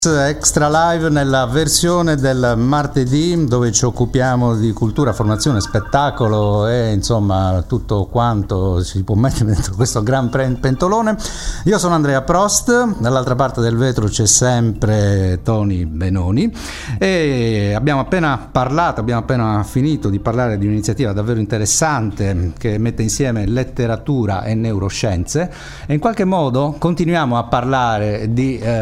Extra Live nella versione del martedì, dove ci occupiamo di cultura, formazione, spettacolo e insomma tutto quanto si può mettere dentro questo gran pentolone. Io sono Andrea Prost, dall'altra parte del vetro c'è sempre Tony Benoni e abbiamo appena finito di parlare di un'iniziativa davvero interessante che mette insieme letteratura e neuroscienze, e in qualche modo continuiamo a parlare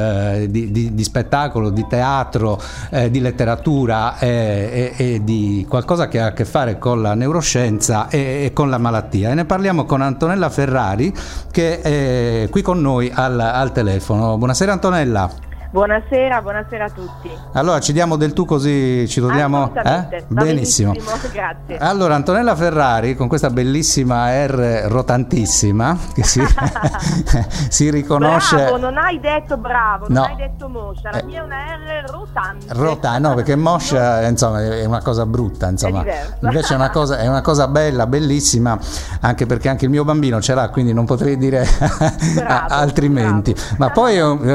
di spettacolo, di teatro, di letteratura e di qualcosa che ha a che fare con la neuroscienza e con la malattia, e ne parliamo con Antonella Ferrari, che è qui con noi al telefono. Buonasera Antonella. Buonasera a tutti. Allora ci diamo del tu, così ci togliamo benissimo. Grazie. Allora Antonella Ferrari, con questa bellissima R rotantissima che si riconosce. Bravo, non hai detto bravo, no. Non hai detto moscia, la mia è una R rotante. No, perché moscia insomma è una cosa brutta, insomma. Invece è una cosa bella, bellissima, anche perché anche il mio bambino ce l'ha, quindi non potrei dire altrimenti. Bravo. Ma poi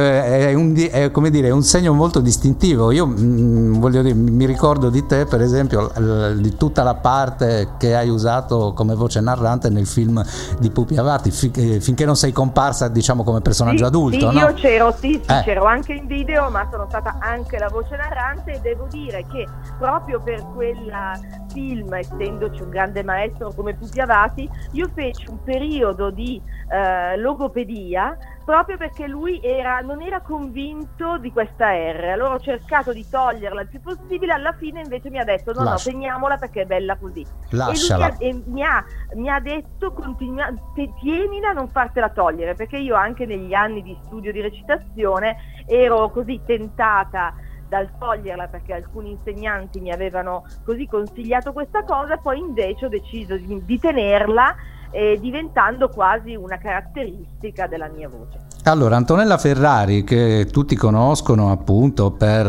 è come dire, è un segno molto distintivo. Io voglio dire, mi ricordo di te per esempio di tutta la parte che hai usato come voce narrante nel film di Pupi Avati, finché non sei comparsa, diciamo, come personaggio adulto. Sì, no? io c'ero anche in video, ma sono stata anche la voce narrante, e devo dire che proprio per quel film, essendoci un grande maestro come Pupi Avati, io feci un periodo di logopedia, proprio perché lui non era convinto di questa R. Allora ho cercato di toglierla il più possibile, alla fine invece mi ha detto no, teniamola perché è bella così. Lasciala. E lui mi ha detto tienila, non fartela togliere, perché io anche negli anni di studio di recitazione ero così tentata dal toglierla, perché alcuni insegnanti mi avevano così consigliato questa cosa, poi invece ho deciso di tenerla, diventando quasi una caratteristica della mia voce. Allora, Antonella Ferrari, che tutti conoscono appunto per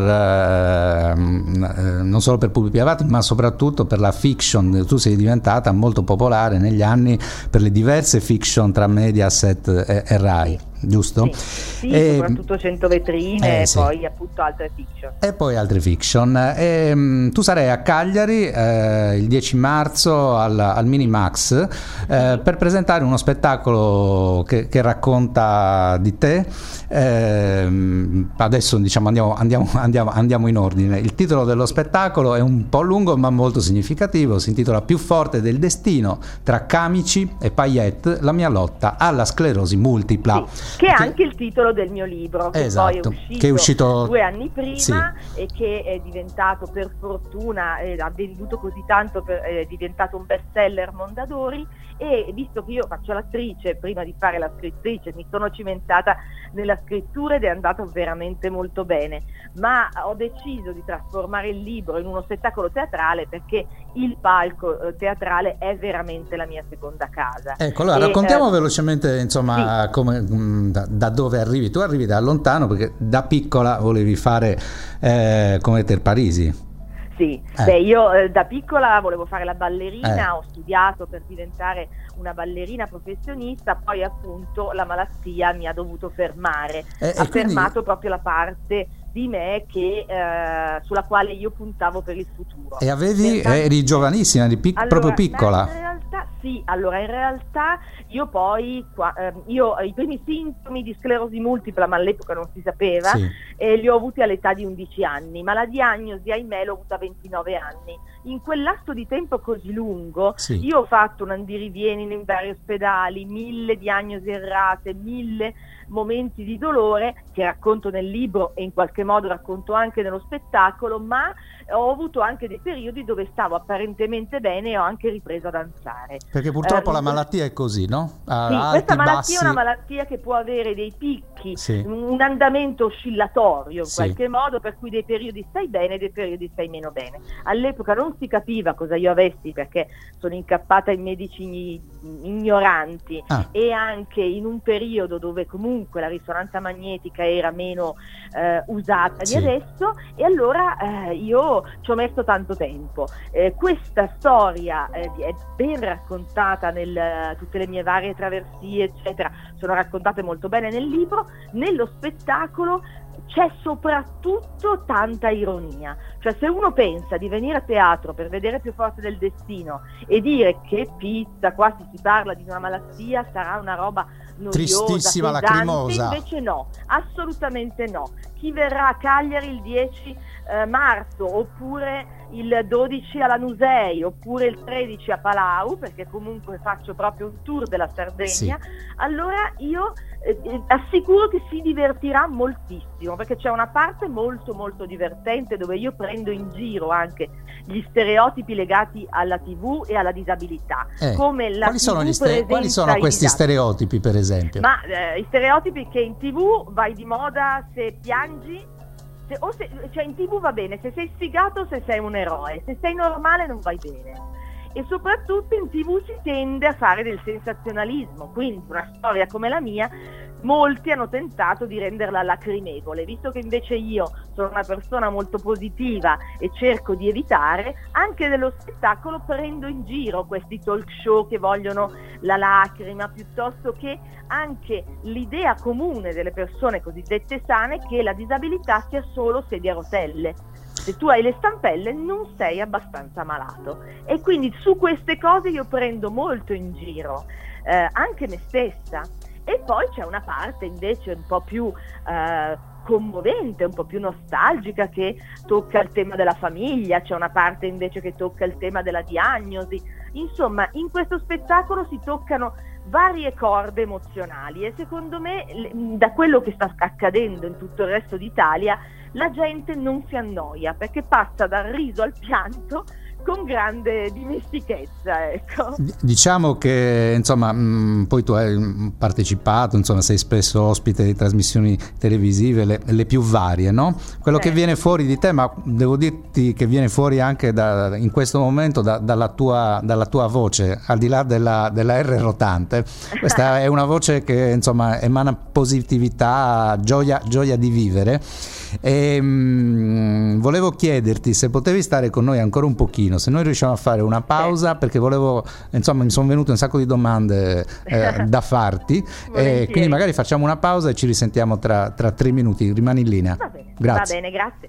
non solo per Pupi Avati, ma soprattutto per la fiction. Tu sei diventata molto popolare negli anni per le diverse fiction tra Mediaset e Rai, giusto? Sì, soprattutto 100 vetrine e poi appunto altre fiction. E poi altre fiction. Tu sarai a Cagliari il 10 marzo al Minimax per presentare uno spettacolo che racconta di te. Adesso diciamo andiamo in ordine. Il titolo dello spettacolo è un po' lungo ma molto significativo, si intitola Più forte del destino, tra camici e paillette, la mia lotta alla sclerosi multipla. Sì, che è anche il titolo del mio libro, che esatto, poi è uscito 2 anni prima, sì. E che è diventato, per fortuna, ha venduto così tanto, è diventato un bestseller Mondadori. E visto che io faccio l'attrice, prima di fare la scrittrice mi sono cimentata nella scrittura ed è andato veramente molto bene, ma ho deciso di trasformare il libro in uno spettacolo teatrale, perché il palco teatrale è veramente la mia seconda casa. Ecco, allora raccontiamo velocemente, insomma, sì. Da dove arrivi. Tu arrivi da lontano, perché da piccola volevi fare come Ter Parisi. Sì, io da piccola volevo fare la ballerina, ho studiato per diventare una ballerina professionista, poi appunto la malattia mi ha dovuto fermare, fermato proprio la parte di me sulla quale io puntavo per il futuro. E eri giovanissima, proprio piccola. In realtà io poi i primi sintomi di sclerosi multipla, ma all'epoca non si sapeva, li ho avuti all'età di 11 anni, ma la diagnosi, ahimè, l'ho avuta a 29 anni. In quel lasso di tempo così lungo, io ho fatto un andirivieni in vari ospedali, 1000 diagnosi errate, 1000 momenti di dolore che racconto nel libro e in qualche modo racconto anche nello spettacolo, ma ho avuto anche dei periodi dove stavo apparentemente bene e ho anche ripreso a danzare. Perché purtroppo la malattia è così, no? Questa malattia è una malattia che può avere dei picchi, un andamento oscillatorio in qualche modo, per cui dei periodi stai bene e dei periodi stai meno bene. All'epoca non si capiva cosa io avessi, perché sono incappata in medici ignoranti e anche in un periodo dove comunque la risonanza magnetica era meno usata di adesso, e allora io ci ho messo tanto tempo. Questa storia è ben raccontata tutte le mie varie traversie eccetera, sono raccontate molto bene nel libro. Nello spettacolo c'è soprattutto tanta ironia, cioè se uno pensa di venire a teatro per vedere Più forte del destino e dire che pizza, qua si parla di una malattia, sarà una roba noiosa, tristissima, pesante, lacrimosa, invece no, assolutamente no. Chi verrà a Cagliari il 10 marzo, oppure il 12 alla Nusei, oppure il 13 a Palau, perché comunque faccio proprio un tour della Sardegna, sì. Allora io assicuro che si divertirà moltissimo, perché c'è una parte molto molto divertente dove io prendo in giro anche gli stereotipi legati alla TV e alla disabilità. Come la quali sono questi stereotipi, per esempio? Ma i stereotipi che in TV vai di moda se piangi, cioè in TV va bene se sei sfigato, se sei un eroe, se sei normale non vai bene. E soprattutto in TV si tende a fare del sensazionalismo, quindi una storia come la mia molti hanno tentato di renderla lacrimevole, visto che invece io sono una persona molto positiva e cerco di evitare, anche nello spettacolo prendo in giro questi talk show che vogliono la lacrima, piuttosto che anche l'idea comune delle persone cosiddette sane che la disabilità sia solo sedia a rotelle. Se tu hai le stampelle non sei abbastanza malato, e quindi su queste cose io prendo molto in giro anche me stessa. E poi c'è una parte invece un po' più commovente, un po' più nostalgica, che tocca il tema della famiglia, c'è una parte invece che tocca il tema della diagnosi. Insomma, in questo spettacolo si toccano varie corde emozionali e secondo me, da quello che sta accadendo in tutto il resto d'Italia, la gente non si annoia, perché passa dal riso al pianto con grande dimestichezza, ecco. Diciamo che insomma poi tu hai partecipato, insomma sei spesso ospite di trasmissioni televisive, le più varie, no? Quello che viene fuori di te, ma devo dirti che viene fuori anche in questo momento dalla tua voce, al di là della R rotante. Questa è una voce che insomma emana positività, gioia di vivere. E volevo chiederti se potevi stare con noi ancora un pochino, se noi riusciamo a fare una pausa, perché insomma mi sono venute un sacco di domande da farti, e quindi magari facciamo una pausa e ci risentiamo tra 3 minuti. Rimani in linea. Va bene. Grazie. Va bene, grazie.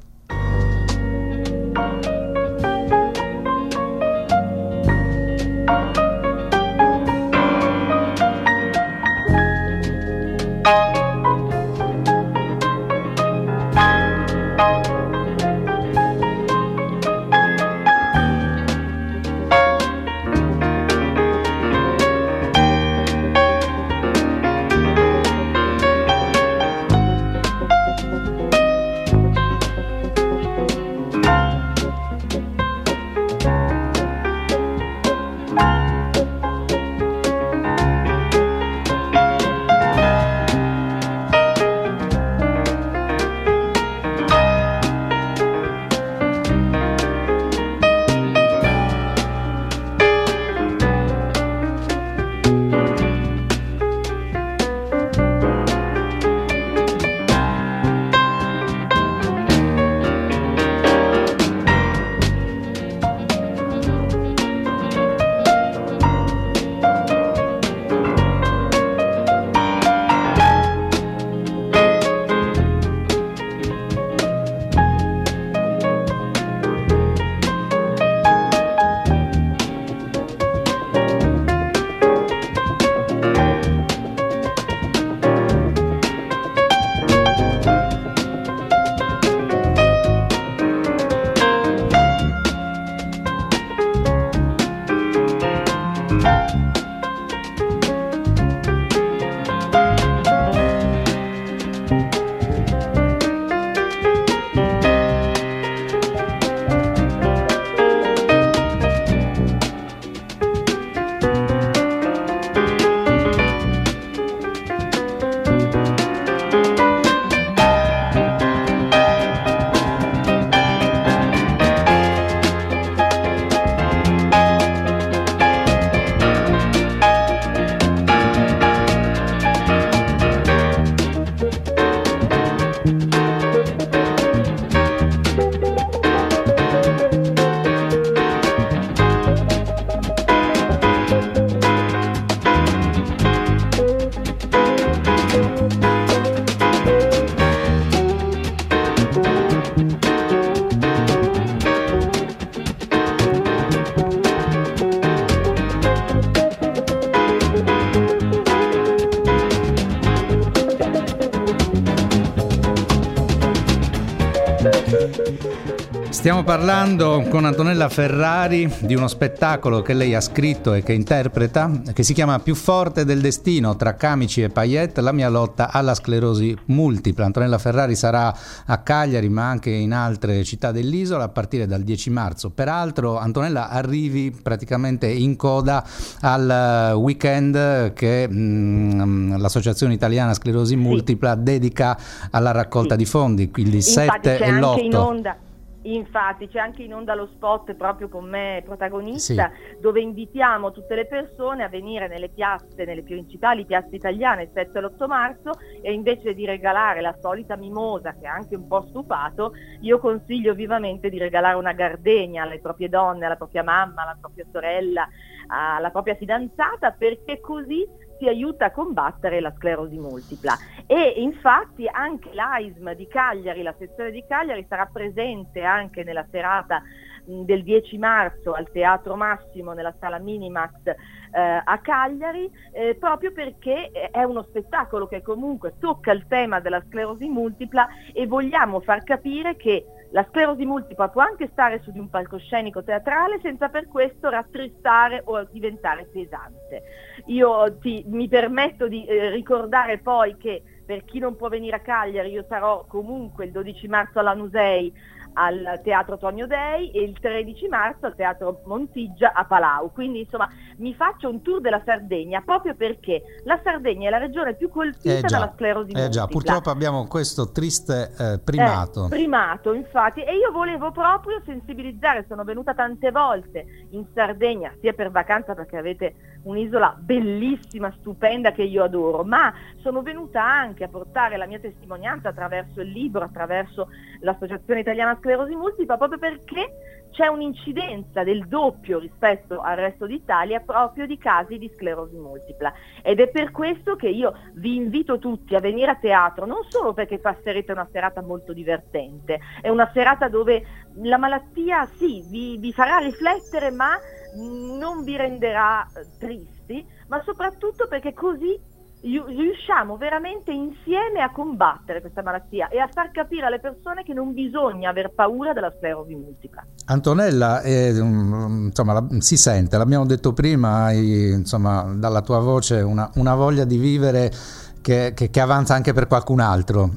Stiamo parlando con Antonella Ferrari di uno spettacolo che lei ha scritto e che interpreta, che si chiama Più forte del destino, tra camici e paillette, la mia lotta alla sclerosi multipla. Antonella Ferrari sarà a Cagliari ma anche in altre città dell'isola a partire dal 10 marzo. Peraltro, Antonella, arrivi praticamente in coda al weekend che l'Associazione Italiana Sclerosi Multipla dedica alla raccolta di fondi, quindi il 7 e l'8. Infatti c'è anche in onda lo spot proprio con me protagonista, dove invitiamo tutte le persone a venire nelle piazze, nelle principali piazze italiane il 7 e l'8 marzo, e invece di regalare la solita mimosa che ha anche un po' stufato, io consiglio vivamente di regalare una gardenia alle proprie donne, alla propria mamma, alla propria sorella, alla propria fidanzata, perché così si aiuta a combattere la sclerosi multipla. E infatti anche l'AISM di Cagliari, la sezione di Cagliari, sarà presente anche nella serata del 10 marzo al Teatro Massimo nella sala Minimax a Cagliari, proprio perché è uno spettacolo che comunque tocca il tema della sclerosi multipla, e vogliamo far capire che la sclerosi multipla può anche stare su di un palcoscenico teatrale senza per questo rattristare o diventare pesante. Io mi permetto di ricordare poi che per chi non può venire a Cagliari, io sarò comunque il 12 marzo all'Anusei al Teatro Tonio Dei e il 13 marzo al Teatro Montigia a Palau. Quindi insomma mi faccio un tour della Sardegna, proprio perché la Sardegna è la regione più colpita dalla sclerosi multipla. Già, purtroppo abbiamo questo triste primato. Primato, infatti, e io volevo proprio sensibilizzare, sono venuta tante volte in Sardegna, sia per vacanza perché avete un'isola bellissima, stupenda, che io adoro, ma sono venuta anche a portare la mia testimonianza attraverso il libro, attraverso l'Associazione Italiana Sclerosi Multipla, proprio perché c'è un'incidenza del doppio rispetto al resto d'Italia proprio di casi di sclerosi multipla, ed è per questo che io vi invito tutti a venire a teatro, non solo perché passerete una serata molto divertente, è una serata dove la malattia vi farà riflettere, ma non vi renderà tristi, ma soprattutto perché così riusciamo veramente insieme a combattere questa malattia e a far capire alle persone che non bisogna aver paura della sclerosi multipla. Antonella, insomma, si sente, l'abbiamo detto prima, hai, insomma, dalla tua voce una voglia di vivere che avanza anche per qualcun altro.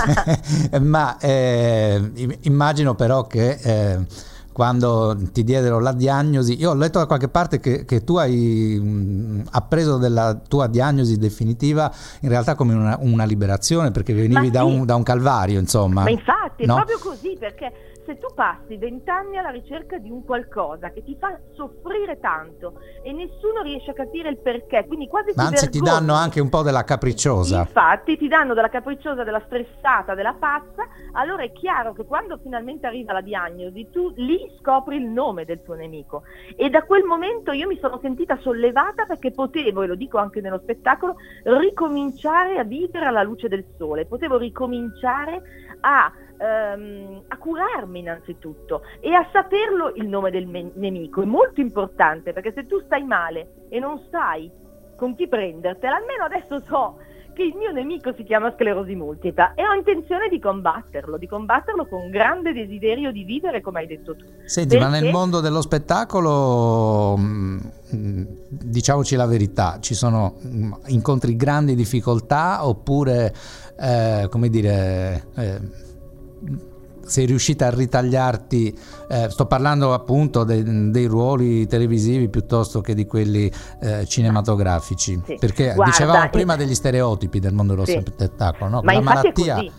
Ma immagino però che quando ti diedero la diagnosi, io ho letto da qualche parte che tu hai appreso della tua diagnosi definitiva in realtà come una liberazione, perché venivi da un calvario, insomma. Ma infatti no? È proprio così, perché se tu passi 20 anni alla ricerca di un qualcosa che ti fa soffrire tanto e nessuno riesce a capire il perché, quindi quasi ma anzi vergogni. Ti danno anche un po' della capricciosa. Infatti ti danno della capricciosa, della stressata, della pazza, allora è chiaro che quando finalmente arriva la diagnosi tu lì scopri il nome del tuo nemico, e da quel momento io mi sono sentita sollevata perché potevo, e lo dico anche nello spettacolo, ricominciare a vivere alla luce del sole, potevo ricominciare a curarmi innanzitutto e a saperlo il nome del nemico. È molto importante, perché se tu stai male e non sai con chi prendertela, almeno adesso so che il mio nemico si chiama sclerosi multipla e ho intenzione di combatterlo con grande desiderio di vivere, come hai detto tu. Senti, ma nel mondo dello spettacolo, diciamoci la verità, ci sono incontri grandi difficoltà oppure come dire sei riuscita a ritagliarti, sto parlando appunto dei ruoli televisivi piuttosto che di quelli cinematografici, sì. Perché guarda, dicevamo prima degli stereotipi del mondo dello spettacolo, no? Ma la malattia è così.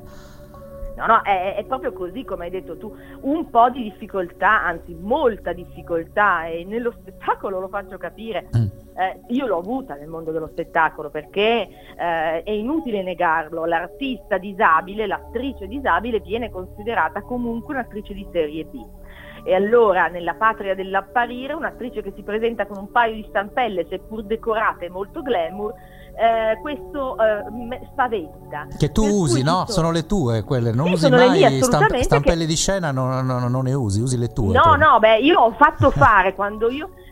No, è proprio così come hai detto tu, un po' di difficoltà, anzi molta difficoltà, e nello spettacolo lo faccio capire. Io l'ho avuta nel mondo dello spettacolo, perché è inutile negarlo, l'artista disabile, l'attrice disabile viene considerata comunque un'attrice di serie B. E allora nella patria dell'apparire un'attrice che si presenta con un paio di stampelle, seppur decorate e molto glamour, questo spaventa. Che tu usi, no? Sono le tue quelle, non usi mai stampelle di scena, non ne usi le tue. No, io ho fatto fare quando io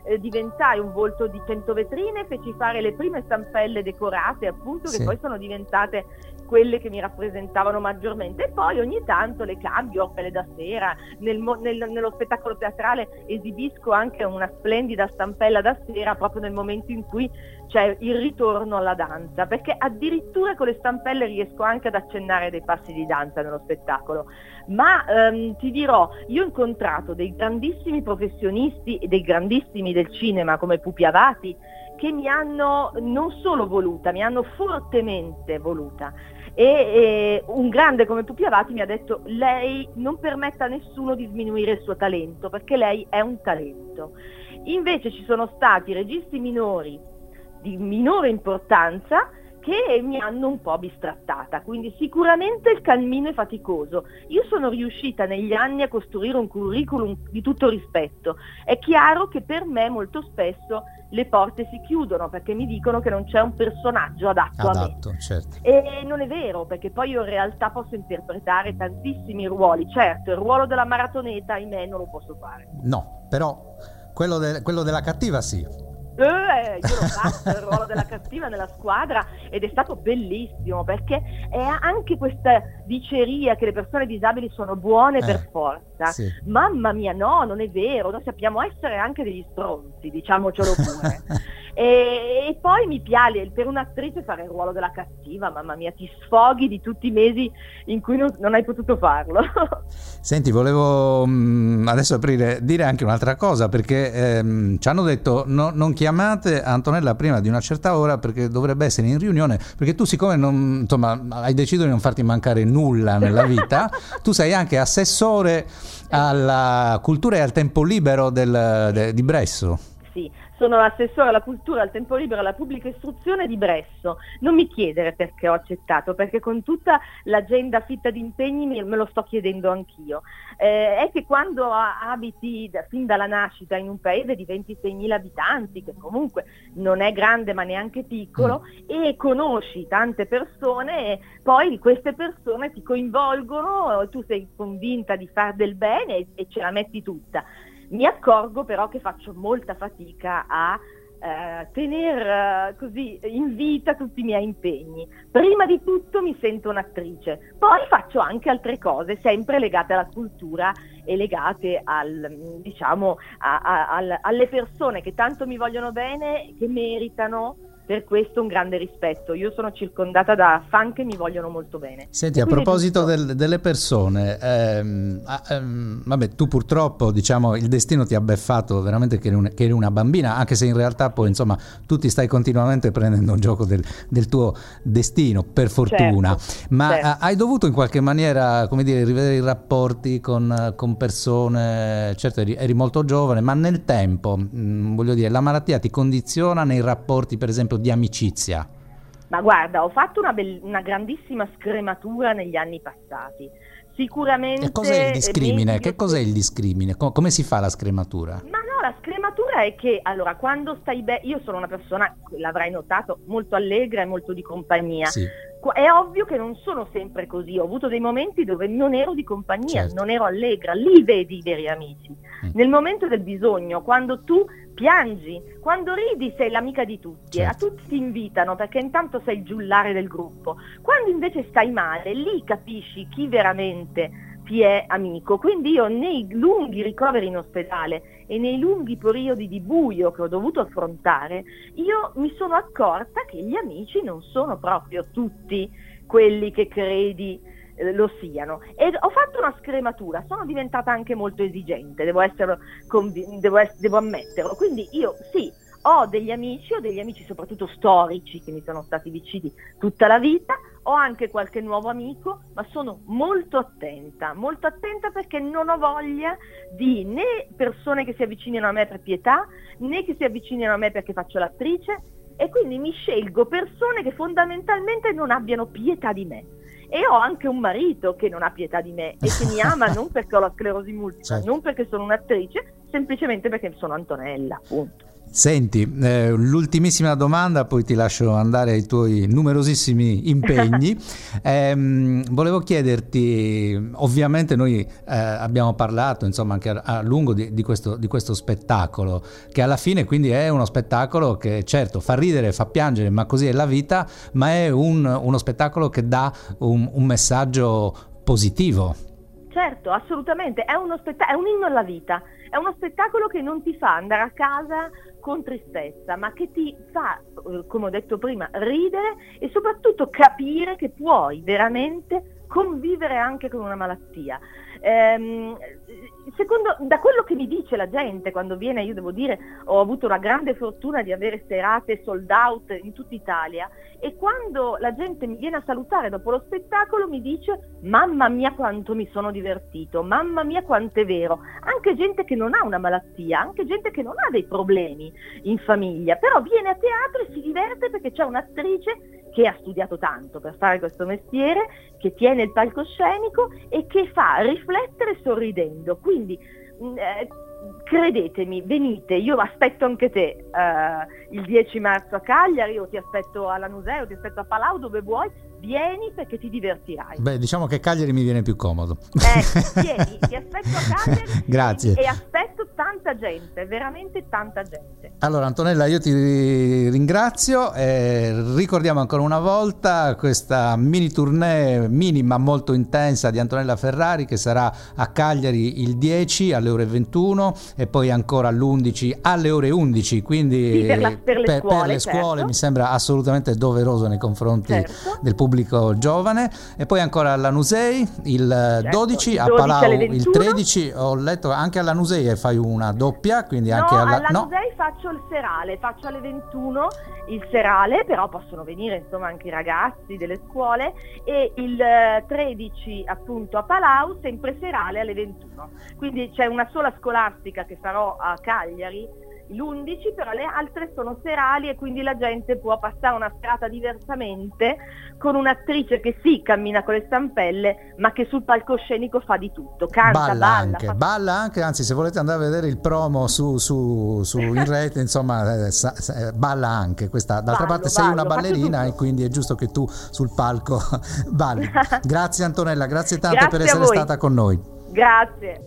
diventai un volto di 100 vetrine, feci fare le prime stampelle decorate, appunto, che poi sono diventate quelle che mi rappresentavano maggiormente, e poi ogni tanto le cambio, quelle da sera. Nello spettacolo teatrale esibisco anche una splendida stampella da sera proprio nel momento in cui c'è il ritorno alla danza, perché addirittura con le stampelle riesco anche ad accennare dei passi di danza nello spettacolo. Ma ti dirò, io ho incontrato dei grandissimi professionisti e dei grandissimi del cinema come Pupi Avati, che mi hanno non solo voluta, mi hanno fortemente voluta. E un grande come Pupi Avati mi ha detto: lei non permetta a nessuno di sminuire il suo talento, perché lei è un talento. Invece ci sono stati registi minori di minore importanza che mi hanno un po' bistrattata, quindi sicuramente il cammino è faticoso. Io sono riuscita negli anni a costruire un curriculum di tutto rispetto. È chiaro che per me molto spesso le porte si chiudono perché mi dicono che non c'è un personaggio adatto a me. Certo. E non è vero, perché poi io in realtà posso interpretare tantissimi ruoli. Certo, il ruolo della maratoneta, ahimè, non lo posso fare. No, però quello della cattiva sì. Io l'ho fatto il ruolo della cattiva nella squadra ed è stato bellissimo, perché è anche questa diceria che le persone disabili sono buone per forza. Sì. Mamma mia, no, non è vero, noi sappiamo essere anche degli stronzi, diciamocelo pure. E poi mi piace per un'attrice fare il ruolo della cattiva, mamma mia, ti sfoghi di tutti i mesi in cui non hai potuto farlo. Senti, volevo adesso dire anche un'altra cosa, perché ci hanno detto non chiamate Antonella prima di una certa ora perché dovrebbe essere in riunione, perché tu, siccome hai deciso di non farti mancare nulla nella vita, tu sei anche assessore alla cultura e al tempo libero di Bresso. Sì, sono l'assessore alla cultura, al tempo libero e alla pubblica istruzione di Bresso. Non mi chiedere perché ho accettato, perché con tutta l'agenda fitta di impegni me lo sto chiedendo anch'io. È che quando abiti fin dalla nascita in un paese di 26.000 abitanti, che comunque non è grande ma neanche piccolo, e conosci tante persone, poi queste persone ti coinvolgono, tu sei convinta di far del bene e ce la metti tutta. Mi accorgo però che faccio molta fatica a tenere così in vita tutti i miei impegni. Prima di tutto mi sento un'attrice, poi faccio anche altre cose sempre legate alla cultura e legate alle persone che tanto mi vogliono bene, che meritano per questo un grande rispetto. Io sono circondata da fan che mi vogliono molto bene. Senti, a proposito delle persone, vabbè, tu purtroppo, diciamo, il destino ti ha beffato veramente che eri una bambina, anche se in realtà poi, insomma, tu ti stai continuamente prendendo un gioco del tuo destino, per fortuna. Certo, ma certo. Hai dovuto in qualche maniera, come dire, rivedere i rapporti con persone. Certo, eri molto giovane, ma nel tempo, voglio dire, la malattia ti condiziona nei rapporti, per esempio, di amicizia? Ma guarda, ho fatto una grandissima scrematura negli anni passati. Sicuramente. E cos'è il discrimine? Che cos'è il discrimine? Come si fa la scrematura? Ma no, la scrematura è che, allora, quando stai bene, io sono una persona, l'avrai notato, molto allegra e molto di compagnia. Sì. È ovvio che non sono sempre così, ho avuto dei momenti dove non ero di compagnia, certo. Non ero allegra, lì vedi i veri amici. Nel momento del bisogno, quando tu piangi, quando ridi sei l'amica di tutti, certo. A tutti ti invitano perché intanto sei il giullare del gruppo. Quando invece stai male, lì capisci chi veramente ti è amico. Quindi io nei lunghi ricoveri in ospedale e nei lunghi periodi di buio che ho dovuto affrontare, io mi sono accorta che gli amici non sono proprio tutti quelli che credi lo siano, e ho fatto una scrematura, sono diventata anche molto esigente, devo ammetterlo. Quindi io sì, ho degli amici soprattutto storici che mi sono stati vicini tutta la vita, ho anche qualche nuovo amico, ma sono molto attenta perché non ho voglia di né persone che si avvicinino a me per pietà, né che si avvicinino a me perché faccio l'attrice, e quindi mi scelgo persone che fondamentalmente non abbiano pietà di me. E ho anche un marito che non ha pietà di me e che mi ama non perché ho la sclerosi multipla, certo. Non perché sono un'attrice, semplicemente perché sono Antonella, appunto. Senti, l'ultimissima domanda, poi ti lascio andare ai tuoi numerosissimi impegni. Volevo chiederti, ovviamente noi abbiamo parlato insomma anche a lungo di questo spettacolo, che alla fine quindi è uno spettacolo che certo fa ridere, fa piangere, ma così è la vita, ma è uno spettacolo che dà un messaggio positivo. Certo, assolutamente, è un inno alla vita, è uno spettacolo che non ti fa andare a casa con tristezza, ma che ti fa, come ho detto prima, ridere e soprattutto capire che puoi veramente convivere anche con una malattia. Secondo, da quello che mi dice la gente quando viene, io devo dire, ho avuto la grande fortuna di avere serate sold out in tutta Italia, e quando la gente mi viene a salutare dopo lo spettacolo mi dice: mamma mia quanto mi sono divertito, mamma mia quanto è vero. Anche gente che non ha una malattia, anche gente che non ha dei problemi in famiglia, però viene a teatro e si diverte perché c'è un'attrice che ha studiato tanto per fare questo mestiere, che tiene il palcoscenico e che fa riflettere sorridendo. Quindi credetemi, venite, io aspetto anche te il 10 marzo a Cagliari, o ti aspetto alla Nuseo, o ti aspetto a Palau, dove vuoi, vieni perché ti divertirai. Beh, diciamo che Cagliari mi viene più comodo. Vieni, ti aspetto a Cagliari. Grazie. E aspetto tanta gente, veramente tanta gente. Allora Antonella, io ti ringrazio, ricordiamo ancora una volta questa mini tournée, minima molto intensa, di Antonella Ferrari, che sarà a Cagliari il 10 alle ore 21 e poi ancora all'11 alle ore 11, quindi sì, per le scuole, certo. Mi sembra assolutamente doveroso nei confronti del pubblico giovane. E poi ancora alla Nusei il 12, a Palau il 13, ho letto anche alla Nusei e fai una doppia, quindi anche alla Nusei faccio il serale, faccio alle 21 il serale, però possono venire insomma anche i ragazzi delle scuole, e il 13 appunto a Palau sempre serale alle 21. Quindi c'è una sola scolastica che farò a Cagliari l'11, però le altre sono serali, e quindi la gente può passare una serata diversamente con un'attrice che sì cammina con le stampelle, ma che sul palcoscenico fa di tutto, canta, balla anche, anzi se volete andare a vedere il promo su in rete, insomma balla anche questa. D'altra parte sei una ballerina e quindi è giusto che tu sul palco balli. Grazie Antonella, grazie tante. Grazie per essere stata con noi. Grazie.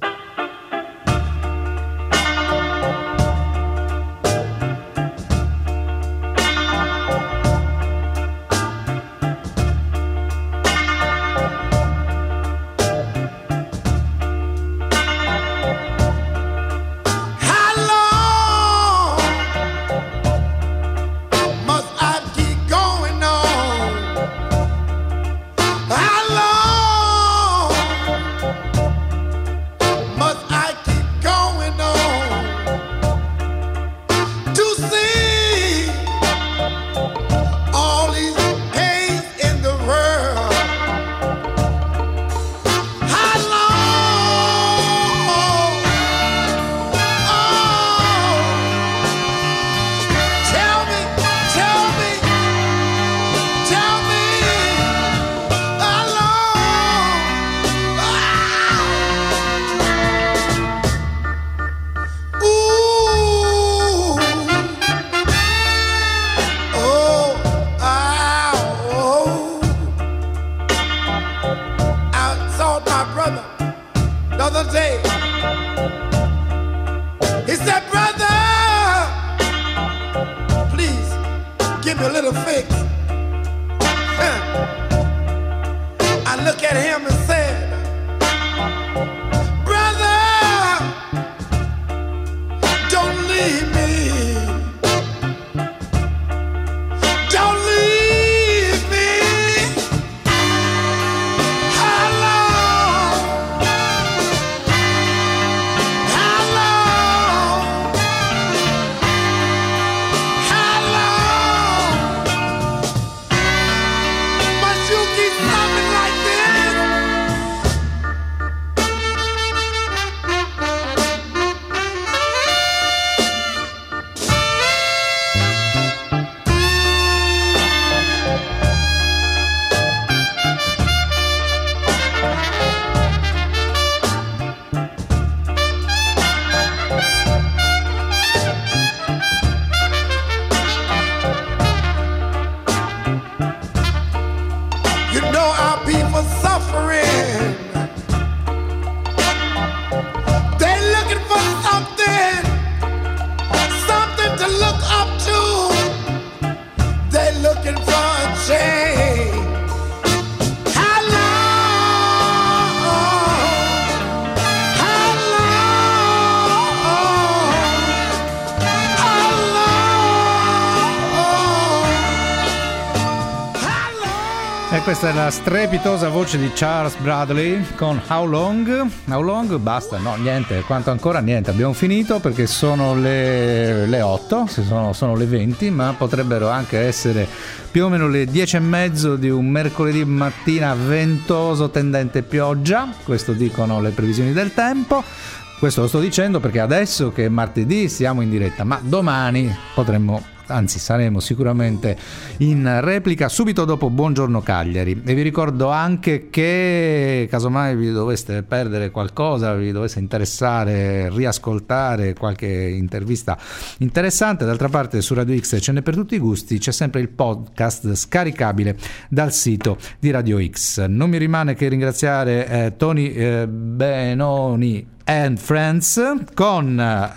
questa è la strepitosa voce di Charles Bradley con How Long? How Long? Basta, no, niente, quanto ancora? Niente, abbiamo finito perché sono le 8, sono le 20, ma potrebbero anche essere più o meno le 10:30 di un mercoledì mattina ventoso tendente pioggia, questo dicono le previsioni del tempo. Questo lo sto dicendo perché adesso che è martedì siamo in diretta, ma domani saremo sicuramente in replica subito dopo Buongiorno Cagliari. E vi ricordo anche che casomai vi doveste perdere qualcosa, vi dovesse interessare riascoltare qualche intervista interessante, d'altra parte su Radio X ce n'è per tutti i gusti, c'è sempre il podcast scaricabile dal sito di Radio X. Non mi rimane che ringraziare Tony Benoni and Friends con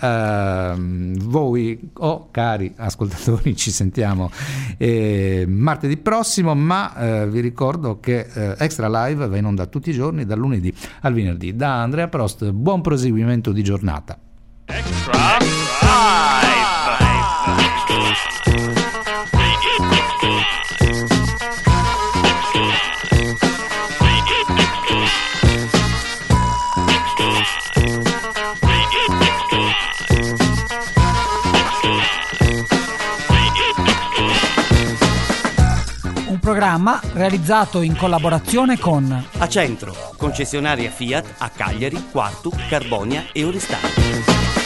voi, cari ascoltatori, ci sentiamo martedì prossimo, ma vi ricordo che Extra Live va in onda tutti i giorni dal lunedì al venerdì. Da Andrea Prost, buon proseguimento di giornata. Extra Live. Programma realizzato in collaborazione con Acentro, concessionaria Fiat a Cagliari, Quartu, Carbonia e Oristano.